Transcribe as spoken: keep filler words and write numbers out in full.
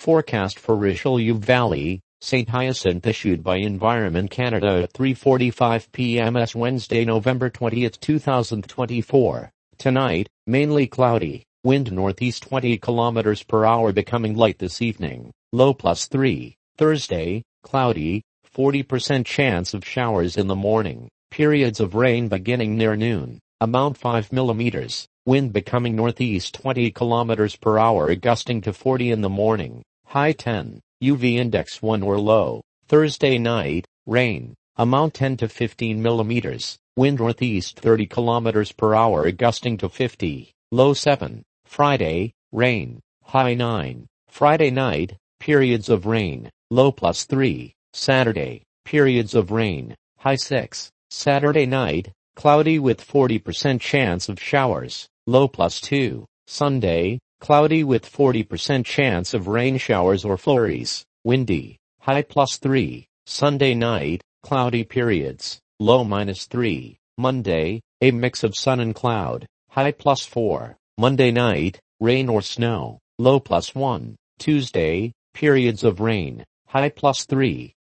Forecast for Richelieu Valley, Saint Hyacinthe issued by Environment Canada at three forty-five p m Wednesday, November twentieth, two thousand twenty-four. Tonight, mainly cloudy, wind northeast twenty kilometers per hour becoming light this evening, low plus three. Thursday, cloudy, forty percent chance of showers in the morning, periods of rain beginning near noon, amount five millimeters, wind becoming northeast twenty kilometers per hour gusting to forty in the morning, high ten, U V index one or low. Thursday night, rain, amount ten to fifteen millimeters, wind northeast thirty kilometers per hour gusting to fifty, low seven. Friday, rain, high nine. Friday night, periods of rain, low plus three. Saturday, periods of rain, high six. Saturday night, cloudy with forty percent chance of showers, low plus two. Sunday, cloudy with forty percent chance of rain showers or flurries, windy, high plus three. Sunday night, cloudy periods, low minus three. Monday, a mix of sun and cloud, high plus four. Monday night, rain or snow, low plus one. Tuesday, periods of rain, high plus three.